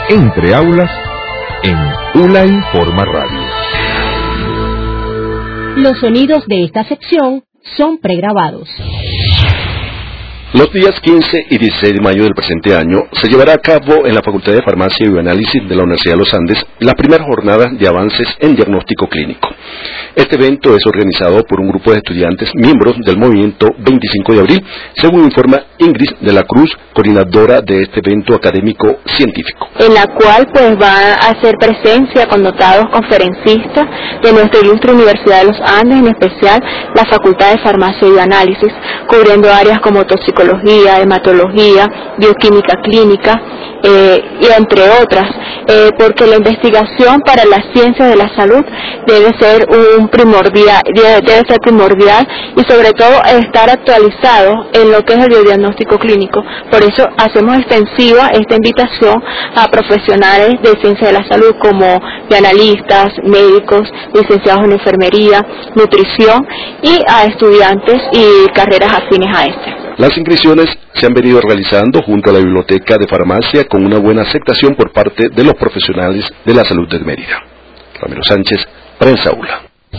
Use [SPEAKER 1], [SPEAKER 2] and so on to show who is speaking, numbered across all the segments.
[SPEAKER 1] Entre aulas, en ULA Informa Radio.
[SPEAKER 2] Los sonidos de esta sección son pregrabados.
[SPEAKER 3] Los días 15 y 16 de mayo del presente año se llevará a cabo en la Facultad de Farmacia y Bioanálisis de la Universidad de los Andes la primera jornada de avances en diagnóstico clínico. Este evento es organizado por un grupo de estudiantes miembros del movimiento 25 de abril, según informa Ingrid de la Cruz, coordinadora de este evento académico científico.
[SPEAKER 4] En la cual pues va a hacer presencia connotados conferencistas de nuestra ilustre Universidad de los Andes, en especial la Facultad de Farmacia y Bioanálisis, cubriendo áreas como toxicología, hematología, bioquímica clínica, y entre otras, porque la investigación para las ciencias de la salud debe ser primordial y sobre todo estar actualizado en lo que es el biodiagnóstico clínico. Por eso hacemos extensiva esta invitación a profesionales de ciencia de la salud como bioanalistas, médicos, licenciados en enfermería, nutrición y a estudiantes y carreras afines a este.
[SPEAKER 3] Las inscripciones se han venido realizando junto a la Biblioteca de Farmacia con una buena aceptación por parte de los profesionales de la salud de Mérida. Ramiro Sánchez, Prensa ULA.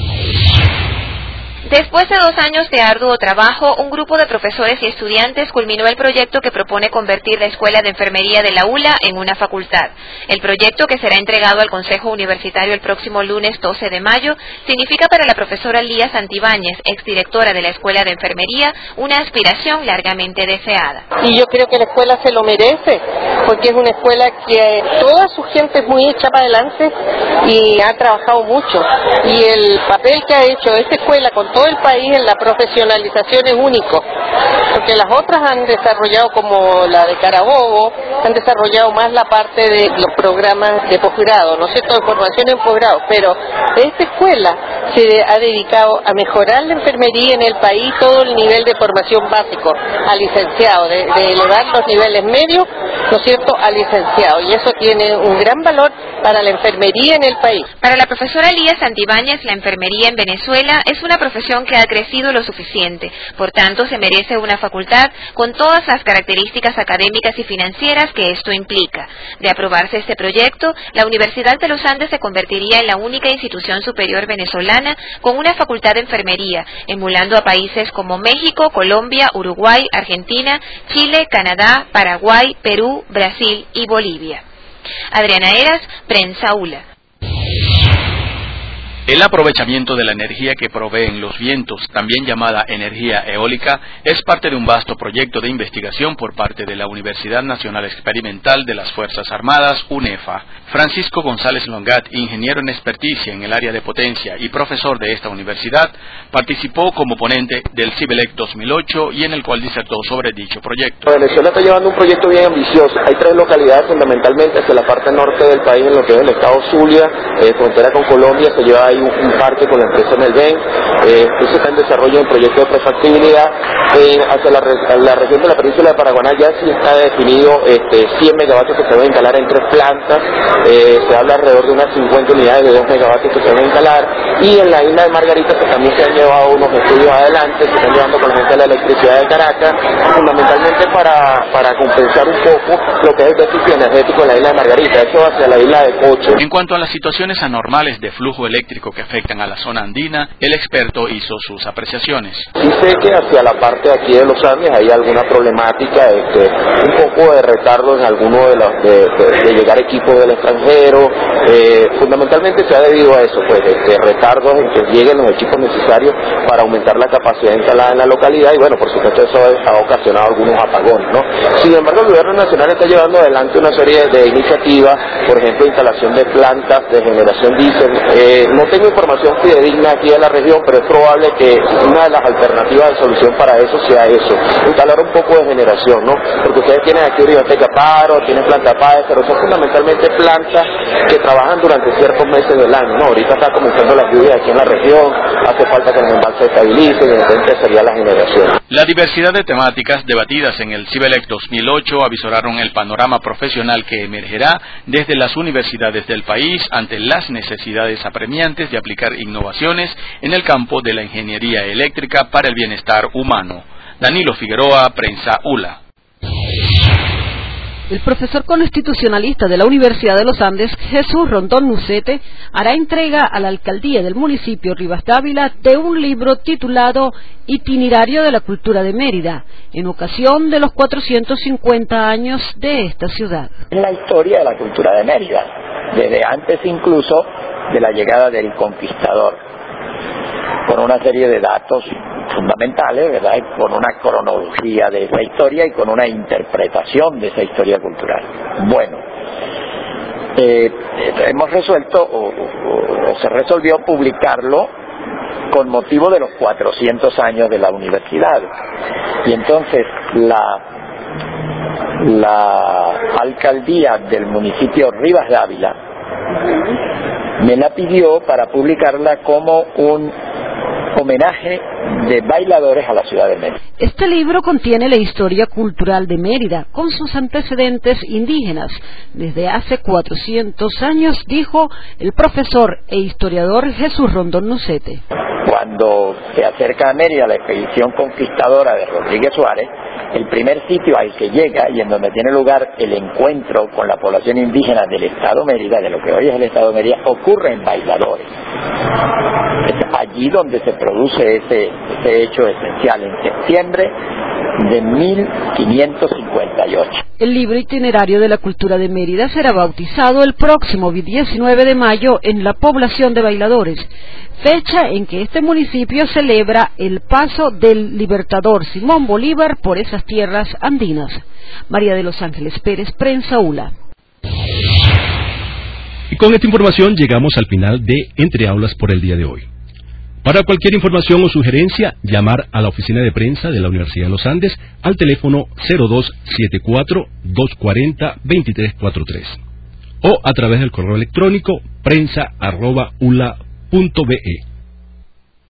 [SPEAKER 5] Después de 2 años de arduo trabajo, un grupo de profesores y estudiantes culminó el proyecto que propone convertir la Escuela de Enfermería de la ULA en una facultad. El proyecto, que será entregado al Consejo Universitario el próximo lunes 12 de mayo, significa para la profesora Lía Santibáñez, exdirectora de la Escuela de Enfermería, una aspiración largamente deseada.
[SPEAKER 6] Y yo creo que la escuela se lo merece, porque es una escuela que toda su gente es muy hecha para adelante y ha trabajado mucho. Y el papel que ha hecho esta escuela con todo el país en la profesionalización es único, porque las otras han desarrollado, como la de Carabobo, han desarrollado más la parte de los programas de posgrado, ¿no es cierto?, de formación en posgrado, pero esta escuela se ha dedicado a mejorar la enfermería en el país, todo el nivel de formación básico a licenciado, de elevar los niveles medios, ¿no es cierto?, a licenciado, y eso tiene un gran valor para la enfermería en el país.
[SPEAKER 5] Para la profesora Lía Santibáñez, la enfermería en Venezuela es una profesión que ha crecido lo suficiente, por tanto se merece una facultad con todas las características académicas y financieras que esto implica. De aprobarse este proyecto, la Universidad de los Andes se convertiría en la única institución superior venezolana con una facultad de enfermería, emulando a países como México, Colombia, Uruguay, Argentina, Chile, Canadá, Paraguay, Perú, Brasil y Bolivia. Adriana Eras, Prensa ULA.
[SPEAKER 7] El aprovechamiento de la energía que proveen los vientos, también llamada energía eólica, es parte de un vasto proyecto de investigación por parte de la Universidad Nacional Experimental de las Fuerzas Armadas, UNEFA. Francisco González Longat, ingeniero en experticia en el área de potencia y profesor de esta universidad, participó como ponente del CIBELEC 2008 y en el cual disertó sobre dicho proyecto.
[SPEAKER 8] Venezuela está llevando un proyecto bien ambicioso. Hay 3 localidades fundamentalmente hacia la parte norte del país, en lo que es el estado Zulia, frontera con Colombia, se lleva ahí un parque con la empresa Melven, se está en desarrollo un proyecto de prefactibilidad. Hacia la región de la península de Paraguaná ya sí está definido 100 megavatios que se van a instalar en 3 plantas, se habla alrededor de unas 50 unidades de 2 megavatios que se van a instalar, y en la isla de Margarita pues, también se han llevado unos estudios adelante, se están llevando con la gente de la electricidad de Caracas, fundamentalmente para compensar un poco lo que es el déficit energético en la isla de Margarita, eso hacia la isla de Cocho.
[SPEAKER 7] En cuanto a las situaciones anormales de flujo eléctrico que afectan a la zona andina, el experto hizo sus apreciaciones.
[SPEAKER 8] Sí sé que hacia la parte de aquí de los Andes hay alguna problemática, un poco de retardo en alguno de llegar equipos del extranjero, fundamentalmente se ha debido a eso, pues, retardos en que lleguen los equipos necesarios para aumentar la capacidad instalada en la localidad, y bueno, por supuesto eso ha ocasionado algunos apagones, ¿no? Sin embargo, el gobierno nacional está llevando adelante una serie de iniciativas, por ejemplo, instalación de plantas de generación diésel. No tengo información fidedigna aquí de la región, pero es probable que una de las alternativas de solución para eso sea eso, instalar un poco de generación, ¿no? Porque ustedes tienen aquí Biblioteca Paro, tienen Planta Páez, pero son fundamentalmente plantas que trabajan durante ciertos meses del año, ¿no? Ahorita está comenzando las lluvias aquí en la región, hace falta que los embalses se estabilicen, y entonces sería la generación.
[SPEAKER 7] La diversidad de temáticas debatidas en el CIBELEC 2008 avisoraron el panorama profesional que emergerá desde las universidades del país ante las necesidades apremiantes de aplicar innovaciones en el campo de la ingeniería eléctrica para el bienestar humano. Danilo Figueroa, Prensa ULA.
[SPEAKER 9] El profesor constitucionalista de la Universidad de los Andes, Jesús Rondón Nucete, hará entrega a la alcaldía del municipio Rivas Dávila de un libro titulado Itinerario de la Cultura de Mérida, en ocasión de los 450 años de esta ciudad.
[SPEAKER 10] La historia de la cultura de Mérida, desde antes incluso de la llegada del conquistador, con una serie de datos fundamentales, ¿verdad? Con una cronología de esa historia y con una interpretación de esa historia cultural. Bueno, hemos resuelto o se resolvió publicarlo con motivo de los 400 años de la universidad. Y entonces la alcaldía del municipio Rivas Dávila me la pidió para publicarla como un homenaje de bailadores a la ciudad de Mérida.
[SPEAKER 9] Este libro contiene la historia cultural de Mérida, con sus antecedentes indígenas, desde hace 400 años, dijo el profesor e historiador Jesús Rondón Nucete.
[SPEAKER 10] Cuando se acerca a Mérida la expedición conquistadora de Rodríguez Suárez, el primer sitio al que llega y en donde tiene lugar el encuentro con la población indígena del Estado Mérida, de lo que hoy es el Estado Mérida, ocurre en Bailadores. Es allí donde se produce ese hecho esencial, en septiembre de 1558.
[SPEAKER 9] El libro Itinerario de la Cultura de Mérida será bautizado el próximo 19 de mayo en la población de Bailadores, fecha en que este municipio celebra el paso del libertador Simón Bolívar por esas tierras andinas. María de los Ángeles Pérez, Prensa ULA.
[SPEAKER 11] Y con esta información llegamos al final de Entre Aulas por el día de hoy. Para cualquier información o sugerencia, llamar a la oficina de prensa de la Universidad de los Andes al teléfono 0274-240-2343 o a través del correo electrónico prensa@ula.be.